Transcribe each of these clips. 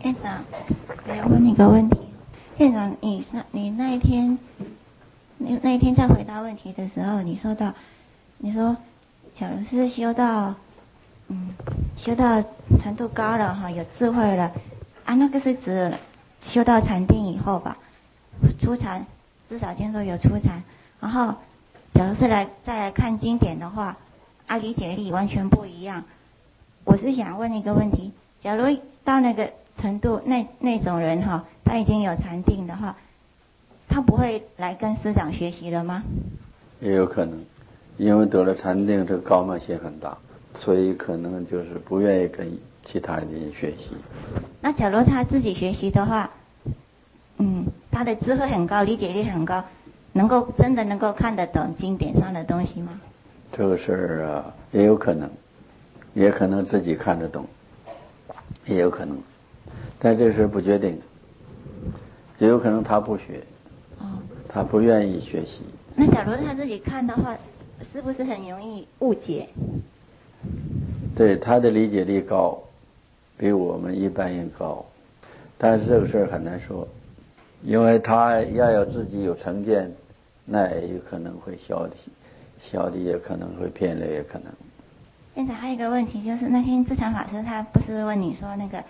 院长，我要问你个问题。院长，你那一天在回答问题的时候，你说，假如是修到程度高了哈，有智慧了啊，那个是指修到禅定以后吧？初禅，至少听说有初禅。然后，假如是再来看经典的话，理解力完全不一样。我是想问一个问题：假如到那个程度，那种人哈，他已经有禅定的话，他不会来跟师长学习了吗？ 也有可能，因为得了禅定，这个高慢性很大，所以可能就是不愿意跟其他人学习。 那假如他自己学习的话，他的智慧很高，理解力很高，真的能够看得懂经典上的东西吗？ 这个事儿啊，也有可能，也可能自己看得懂，也有可能，但这事不决定，也有可能他不学，他不愿意学习。 那假如他自己看的话，是不是很容易误解？ 对，他的理解力高，比我们一般人高，但是这个事儿很难说，因为他要有自己有成见，那也有可能会消的也可能会偏了，也可能。 现在还有一个问题，就是那天智禅法师他不是问你说那个，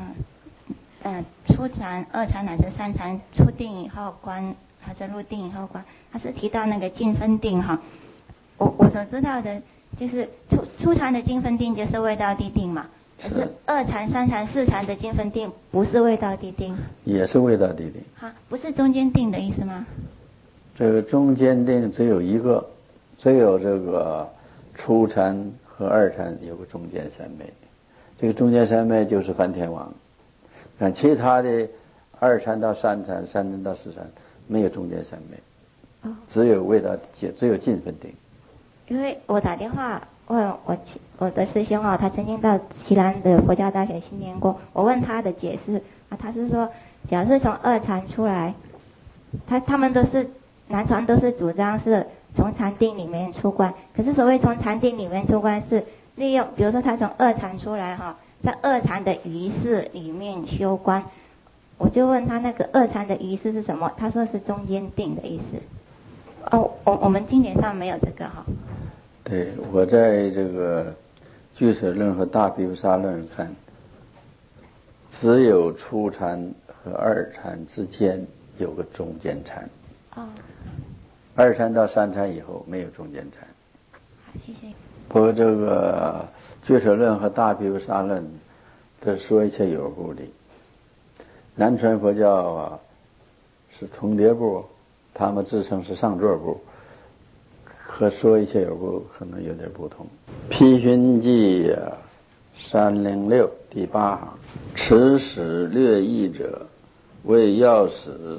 初禅、二禅乃至三禅出定以后观，或者入定以后观，他是提到那个净分定哈。我所知道的就是初禅的净分定就是位道地定嘛，可是二禅、三禅、四禅的净分定不是位道地定， 也是位道地定。 不是中间定的意思吗？ 这个中间定只有一个，只有这个初禅和二禅有个中间三昧，这个中间三昧就是梵天王。看其他的二禅到三禅、三禅到四禅没有中间三昧，只有净分定。 因为我打电话问我的师兄他曾经到西南的佛教大学训练过，我问他的解释他是说，假如是从二禅出来，他们都是南传都是主张是从禅定里面出关，可是所谓从禅定里面出关是利用，比如说他从二禅出来在二禅的仪式里面修观，我就问他那个二禅的仪式是什么，他说是中间定的意思。我们经典上没有这个对，我在这个俱舍论和大毗卢沙论看，只有初禅和二禅之间有个中间禅。二禅到三禅以后没有中间禅。 好，谢谢。 不过这个俱舍论和大毗卢沙论都说一切有部的。南传佛教是重叠部，他们自称是上座部，和说一切有部可能有点不同。批寻记306第8行，此使略译者为要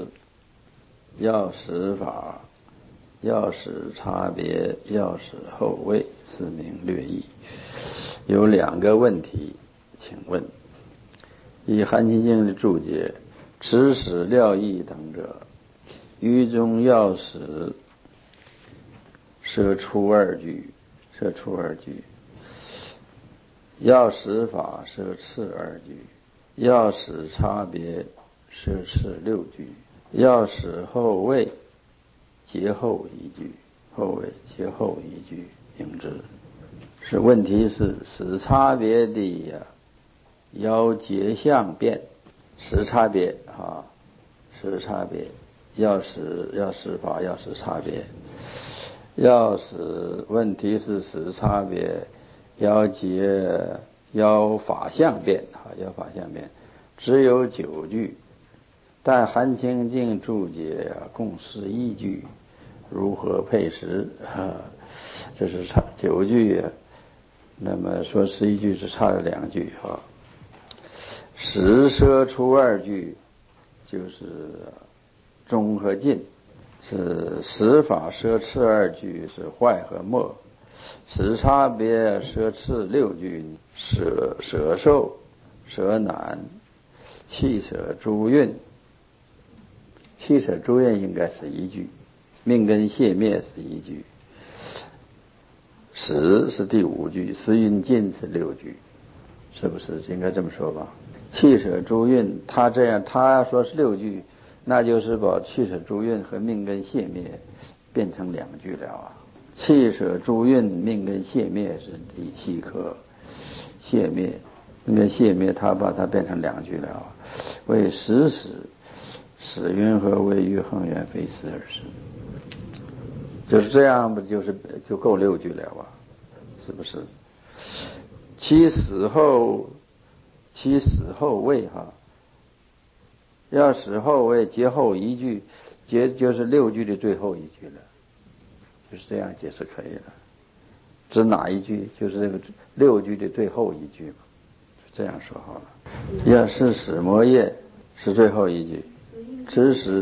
使法，要使差别，要使后位，是名略译。有2个问题，请问：以韩琦经的注解，此使料译等者，于中要使设出二句，要使法设次二句，要使差别设次6句，要使后位节后1句，应知是问题是使差别的要节相变，使差别要使法，要使差别，问题是使差别要法相变，只有9句，但韩清净注解共11句，如何配10？这是差9句那么说11句是差了2句使舍出2句就是中和进，是使法舍次2句是坏和末，使差别舍次6句舍受、舍难、弃舍诸运，弃舍诸运应该是1句，命根谢灭是1句，使是第5句，使运尽是6句，是不是应该这么说吧？ 气舍诸蕴，他这样他说是6句，那就是把气舍诸蕴和命根谢灭变成2句了啊。气舍诸蕴命根谢灭是第7颗，谢灭命根谢灭，他把它变成2句了啊。为时使云何为于恒远非思而生，就是这样，不就够6句了啊？是不是？其死后谓哈，要死后谓结后1句，结就是6句的最后1句了，就是这样解释可以了。指哪一句？就是这个6句的最后1句嘛，这样说好了。要是使魔业是最后1句，指使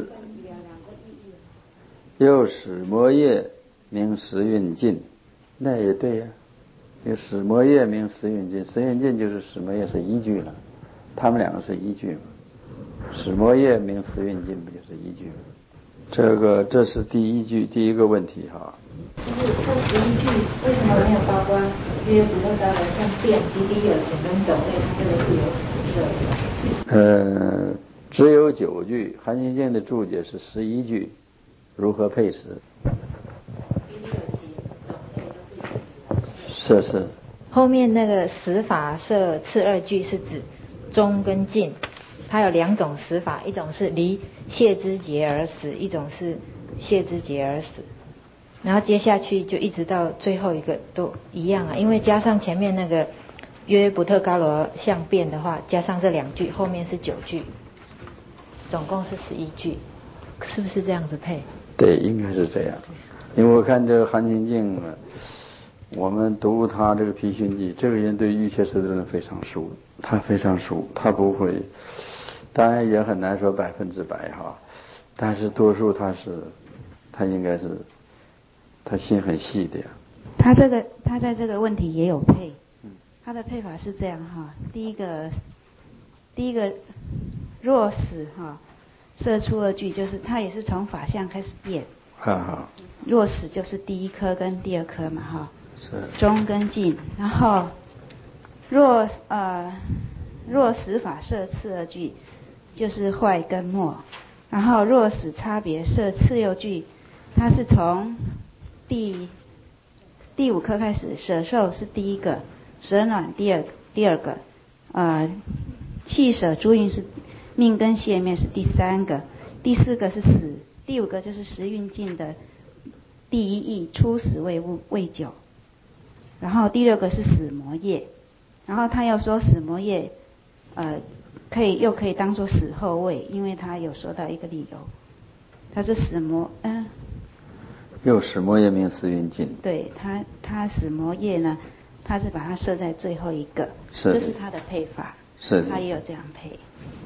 又使魔业名时运尽，那也对呀。这个使魔业名时运尽，时运尽就是使魔业是1句了，他们2个是1句嘛。使魔业名时运尽不就是1句吗？这是第一个问题哈。 就是这11句为什么没有包括约不特高的像变、滴滴有情跟种类，它这个是有的。 只有9句，韩清净的注解是11句，如何配时？是。 后面那个十法设次2句是指中跟尽，它有2种死法，一种是离谢之劫而死，一种是谢之劫而死。然后接下去就一直到最后一个都一样啊，因为加上前面那个约不特伽罗相变的话，加上这2句，后面是9句，总共是11句，是不是这样子配？ 对，应该是这样。因为我看这个韩清净，我们读他这个批训记，这个人对瑜伽师的人非常熟，他非常熟，他不会，当然也很难说100%哈，但是多数他应该是他心很细的呀。 他在这个问题也有配，他的配法是这样哈，第一个若使哈设出2句，就是他也是从法相开始变，若使就是第1颗跟第2颗嘛哈，是中跟尽，然后若使法设次2句就是坏跟末，然后若使差别设次6句，它是从第5颗开始，舍受是第1个，舍暖第二个，气舍诸运是命根谢灭是第3个，第4个是死，第5个就是时运尽的第1义初死未久，然后第6个是死魔业，然后他又说死魔业又可以当作死后位，因为他有说到一个理由，他是死魔又使魔业名时运尽。 对，他使魔业呢，他是把它设在最后一个，这是他的配法， 是的， 他也有这样配。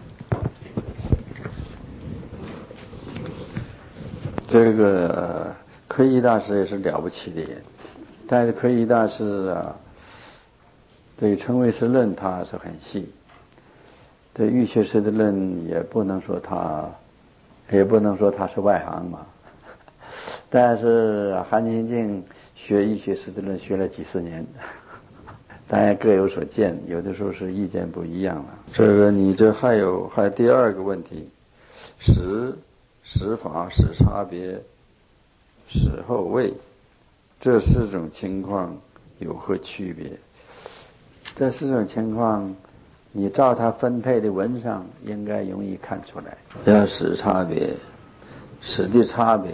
这个科一大师也是了不起的人，但是科一大师啊，对成唯识论他是很细，对瑜伽师的论也不能说他是外行嘛。但是韩清净学瑜伽师的论学了几十年，当然各有所见，有的时候是意见不一样了。这个你这还有第2个问题，使法使差别使后位，这4种情况有何区别？这4种情况你照它分配的文上应该容易看出来。要使差别，使的差别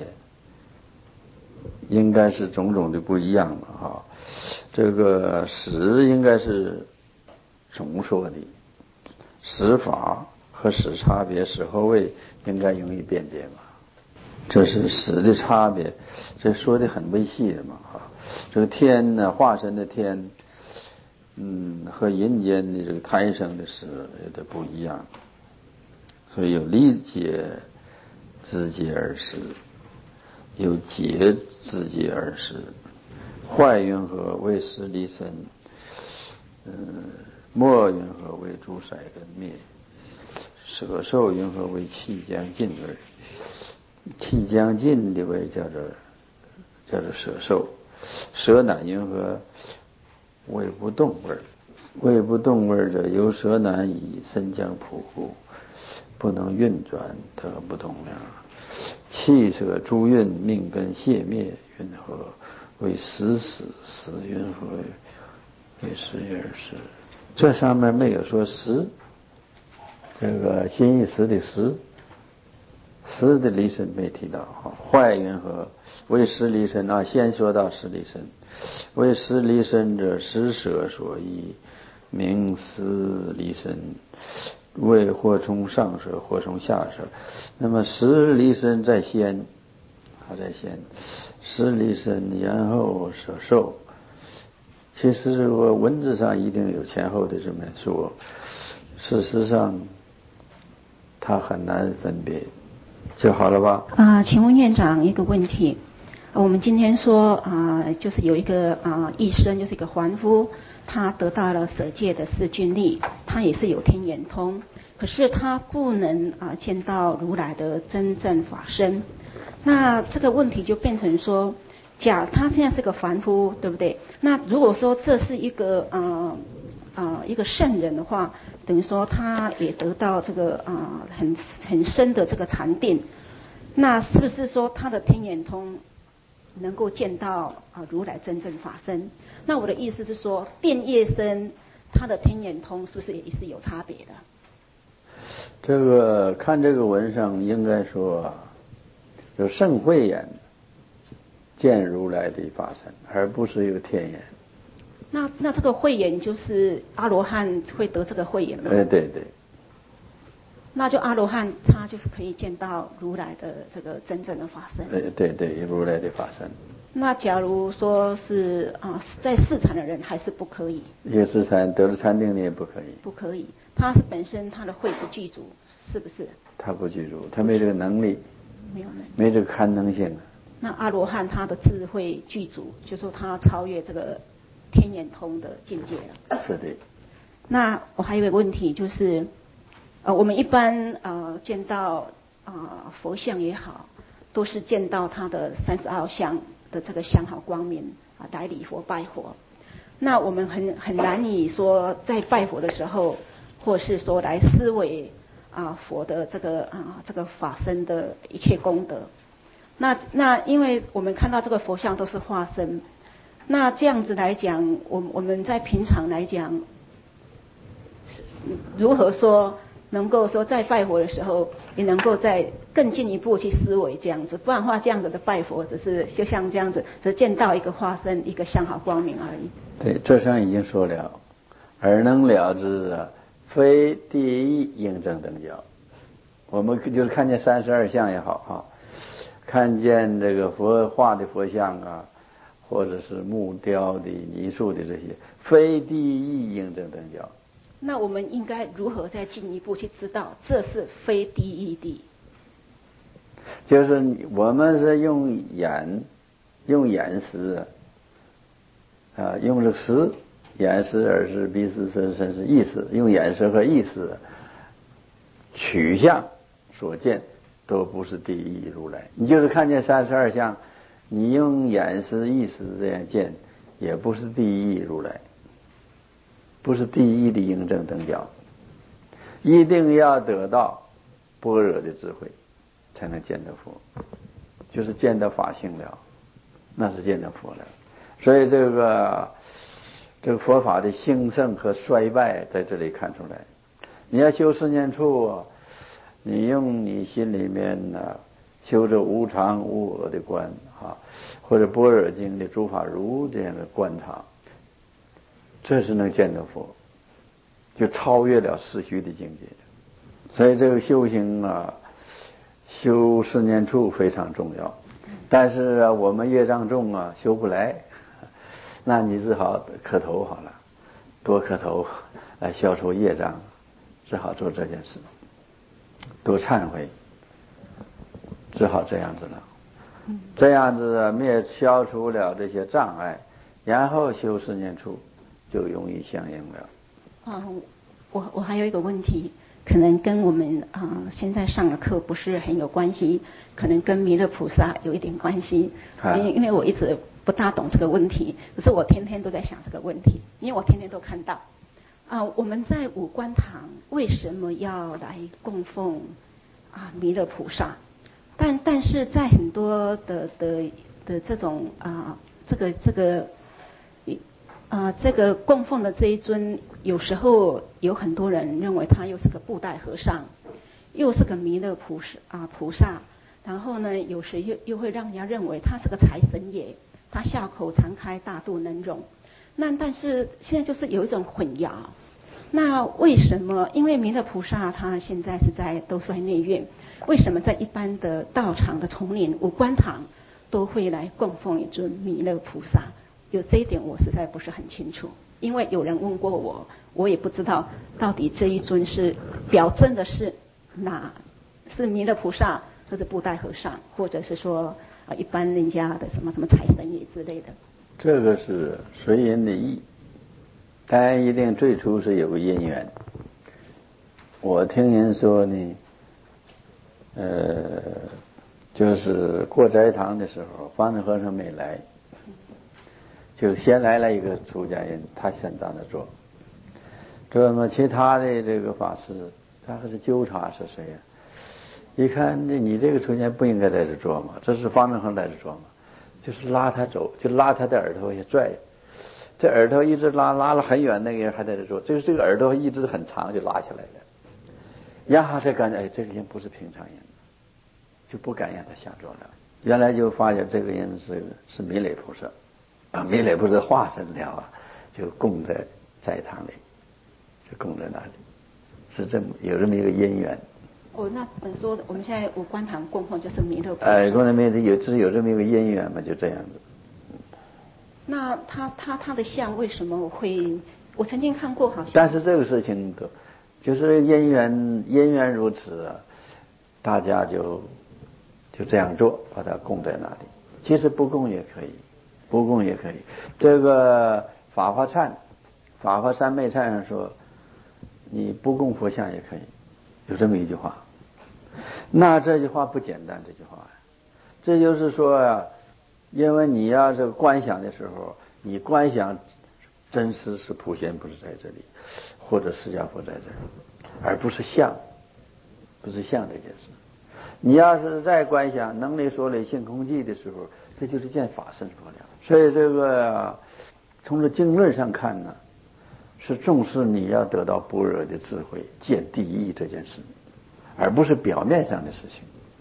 应该是种种的不一样的哈。这个使应该是总说的，使法和使差别使后位应该容易辨别嘛。这是使的差别，这说的很微细的嘛哈。这个天呢，化身的天，和人间的这个胎生的使有点不一样，所以有离劫自劫而使，有劫自劫而使。坏云何为识离身，末云何为诸色根灭，舍受云何为气将尽而，气将尽的为叫做舍受，舍乃云何为不动味， 味不动味者，由舌难以身将仆户，不能运转，得不动量。气舍诸运，命根泄灭，云何为食死？死云何为食也而食？这上面没有说食，这个心意识的食，食的离身没提到。坏云何为食离身啊？先说到食离身，为食离身者，食舍所依，名食离身。为或从上舍，或从下舍。那么食离身在先，在先，食离身然后舍受。其实这个文字上一定有前后的这么说，事实上它很难分别，就好了吧？ 请问院长一个问题，我们今天说就是有一个医生，就是一个凡夫，他得到了舍界的四君力，他也是有天眼通，可是他不能见到如来的真正法身。那这个问题就变成说，他现在是个凡夫，对不对？那如果说这是一个一个圣人的话，等于说他也得到这个很深的这个禅定，那是不是说他的天眼通能够见到如来真正法身？那我的意思是说，电业身他的天眼通是不是也是有差别的？ 这个看这个文上应该说有圣慧眼见如来的法身，而不是有天眼。 那这个慧眼就是阿罗汉会得这个慧眼吗？ 对对。 那就阿罗汉他就是可以见到如来的这个真正的法身。 对，如来的法身。 那假如说是在四禅的人还是不可以？ 一个四禅得了禅定的也不可以。 不可以，他是本身他的慧不具足，是不是？ 他不具足，他没这个能力， 没有能力， 没这个堪能性。 那阿罗汉他的智慧具足，就说他超越这个天眼通的境界了。 是的。 那我还有一个问题就是，我们一般见到佛像也好，都是见到他的32相的这个相好光明来礼佛拜佛。那我们很难以说在拜佛的时候，或是说来思维佛的这个法身的一切功德。那因为我们看到这个佛像都是化身，那这样子来讲，我们在平常来讲，如何说能够说在拜佛的时候，也能够再更进一步去思维这样子，不然的话这样子的拜佛只是就像这样子，只见到一个化身，一个相好光明而已。 对，这上已经说了，尔能了之，非第一应正等觉。我们就是看见32相也好看见这个佛画的佛像或者是木雕的泥塑的这些，非第一应正等觉。 那我们应该如何再进一步去知道这是非第一的？ 就是我们是用眼识用这个识，眼识耳识鼻识身识意识，用眼识和意识取向所见都不是第一如来。你就是看见32相，你用眼识意识这样见，也不是第一如来，不是第一的应正等觉。一定要得到般若的智慧，才能见到佛，就是见到法性了，那是见到佛了。所以这个佛法的兴盛和衰败在这里看出来。你要修四念处，你用你心里面修这无常无我的观或者般若经的诸法如这样的观察，这是能见到佛，就超越了世虚的境界。所以这个修行修四念处非常重要。但是我们业障重修不来，那你只好磕头好了，多磕头来消除业障，只好做这件事，多忏悔，只好这样子了。这样子消除了这些障碍，然后修四念处就容易相应了。 我还有一个问题，可能跟我们现在上的课不是很有关系，可能跟弥勒菩萨有一点关系。因为我一直不大懂这个问题，可是我天天都在想这个问题，因为我天天都看到。 我们在五官堂为什么要来供奉弥勒菩萨？但是在很多的这种这个供奉的这一尊，有时候有很多人认为他又是个布袋和尚，又是个弥勒菩萨，然后呢，有时又会让人家认为他是个财神爷，他笑口常开，大肚能容。但是现在就是有一种混淆。那为什么？因为弥勒菩萨他现在都是在内院，为什么在一般的道场的丛林五官堂都会来供奉一尊弥勒菩萨？有这一点我实在不是很清楚，因为有人问过我，我也不知道到底这一尊是表征的是是弥勒菩萨，或者布袋和尚，或者是说一般人家的什么财神爷之类的。 这个是随人的意，但一定最初是有个因缘。我听人说呢，就是过斋堂的时候，方丈和尚没来，就先来了一个出家人，他先在那坐。这么其他的这个法师，他还是纠察是谁呀？一看你这个出家人不应该在这坐嘛，这是方丈和尚在这坐嘛，就是拉他走，就拉他的耳朵也拽，这耳朵一直拉了很远，那个人还在这坐，这个耳朵一直很长，就拉下来了。然后才感觉这个人不是平常人，就不敢让他下坐了。原来就发现这个人是弥勒菩萨，弥勒菩萨化身了就供在斋堂里，就供在那里，是有这么一个因缘。 那说我们现在五官堂供奉就是弥勒菩萨。 供在弥勒有这么一个因缘嘛，就这样子。 那他的像为什么会？我曾经看过，好像。 但是这个事情就是因缘如此大家就这样做，把它供在那里。其实不供也可以，不供也可以。这个法华三昧忏上说，你不供佛像也可以，有这么一句话。那这句话不简单，这句话，这就是说因为你要这个观想的时候，你观想真实是普贤不是在这里，或者释迦佛在这里，而不是像这件事。你要是在观想能力所累性空寂的时候，这就是见法身说了。所以这个从这经论上看呢，是重视你要得到般若的智慧，见第一这件事，而不是表面上的事情，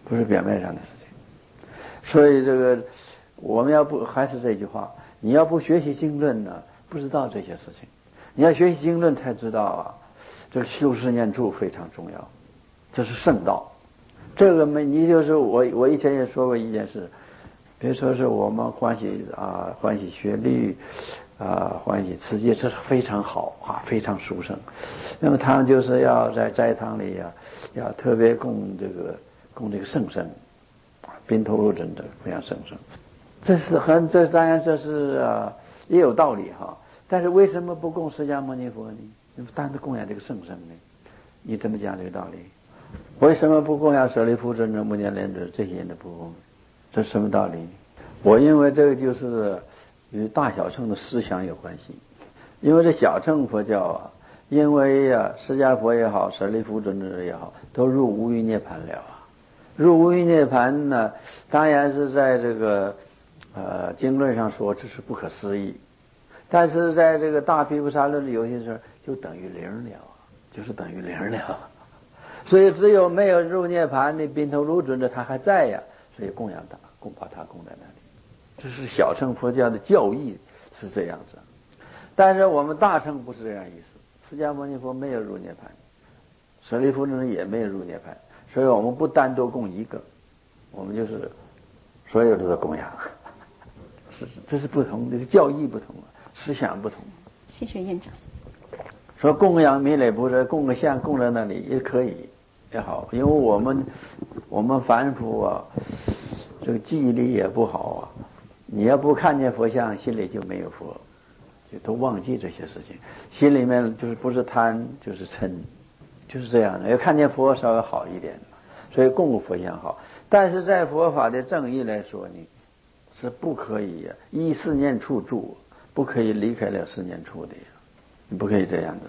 所以这个我们还是这句话，你要不学习经论呢，不知道这些事情。你要学习经论才知道这个修持念处非常重要，这是圣道。这个你就是我以前也说过一件事，比如说是我们欢喜学律欢喜持戒，这是非常好非常殊胜。那么他们就是要在斋堂里要特别供这个圣身，宾头如真的非常圣身。这当然这是也有道理但是为什么不供释迦牟尼佛呢？单独供养这个圣身呢？你怎么讲这个道理？为什么不供养舍利弗尊者、目犍连尊者这些人的不供？这什么道理呢？我认为这个就是与大小乘的思想有关系。因为这小乘佛教因为释迦佛也好，舍利弗尊者也好，都入无余涅盘了入无余涅盘呢，当然是在这个经论上说这是不可思议，但是在这个大毗婆沙论里有些事就等于零了，就是等于零了。所以只有没有入涅盘的宾头如尊者他还在所以供养他，把他供在那里。这是小乘佛教的教义是这样子，但是我们大乘不是这样意思。释迦牟尼佛没有入涅盘，舍利弗尊者也没有入涅盘，所以我们不单独供一个，我们就是所有的供养。这是不同的教义，不同思想不同。 谢谢院长。 说供养弥勒菩萨，供个像供在那里也可以也好，因为我们凡夫这个记忆力也不好你要不看见佛像，心里就没有佛，就都忘记这些事情，心里面就是不是贪就是嗔，就是这样的。要看见佛稍微好一点，所以供个佛像好。但是在佛法的正义来说呢，是不可以依四念处住，不可以离开了四念处的，你不可以这样子。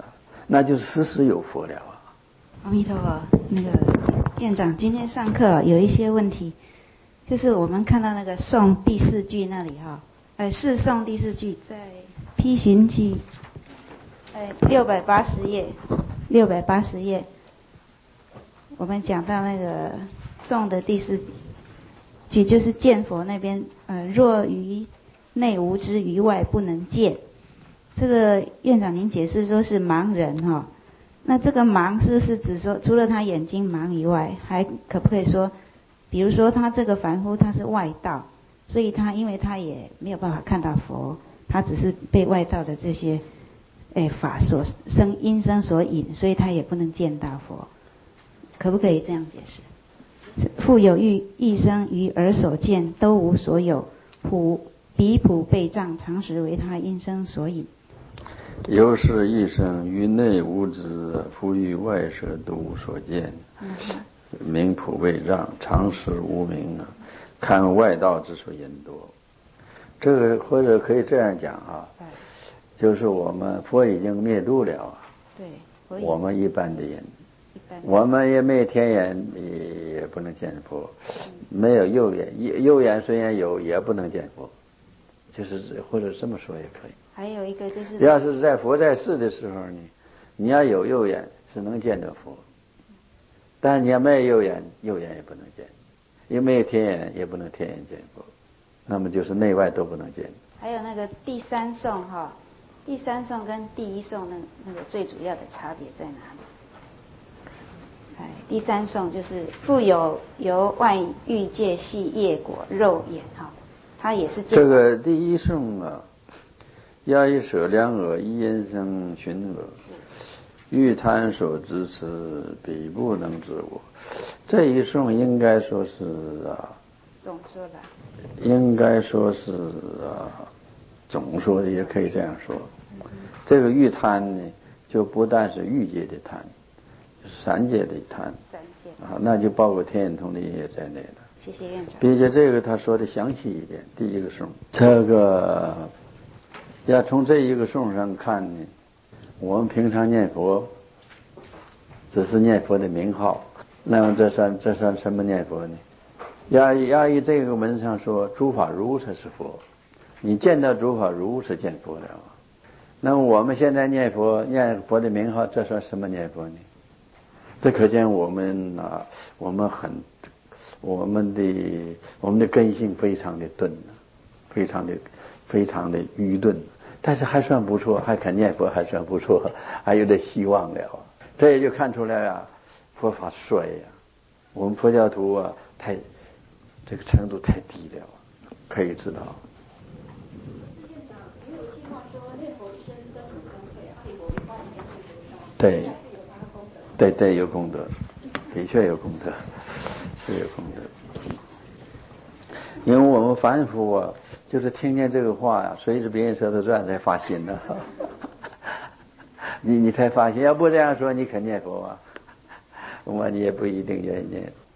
那就时时有佛了啊。 阿弥陀佛，那个院长今天上课有一些问题，就是我们看到那个颂第4句那里哈，是颂第4句在批寻记680页，我们讲到那个颂的第4句，就是见佛那边，若于内无知，于外不能见。这个院长您解释说是盲人哈，那这个盲是不是指说除了他眼睛盲以外，还可不可以说，比如说他这个凡夫他是外道，所以他因为他也没有办法看到佛，他只是被外道的这些法所生因生所引，所以他也不能见到佛，可不可以这样解释？复有一生于耳所见，都无所有，彼普被障，常时为他因生所引。 由是一生于内无知，复于外舍都无所见，名普被障，常时无明啊，看外道之所言多。这个或者可以这样讲啊，就是我们佛已经灭度了啊， 对， 我们一般的人，我们也没天眼，也不能见佛，没有右眼，右眼虽然有，也不能见佛，就是或者这么说也可以。 还有一个就是， 要是在佛在世的时候呢，你要有右眼是能见到佛，但你要没有右眼，右眼也不能见，也没有天眼，也不能天眼见佛，那么就是内外都不能见。 还有那个第3颂哈，第3颂跟第1颂那个最主要的差别在哪里？第3颂就是复有由外欲界系业果肉眼哈，它也是这个第1颂啊，要以舍两耳，一因生寻耳，欲贪所支持，彼不能知我。这一颂应该说是总说的， 应该说是总说的，也可以这样说。这个欲贪呢，就不但是欲界的贪，就是3界的贪，那就包括天眼通的也在内了。 谢谢院长。 并且这个他说的详细一点，第1个颂，这个要从这一个颂上看呢，我们平常念佛只是念佛的名号，那么这算什么念佛呢？要以这个文上说，诸法如才是佛，你见到诸法如是见佛了。那么我们现在念佛的名号，这算什么念佛呢？这可见我们的根性非常的钝，非常的愚钝，但是还算不错，还肯念佛，还算不错，还有点希望了。这也就看出来啊，佛法衰呀，我们佛教徒啊，这个程度太低了，可以知道。对，有功德，的确有功德，是有功德。因为我们凡夫啊，就是听见这个话呀，随着别人舌头转才发心的。你才发现，要不这样说，你肯念佛啊？你也不一定愿意念。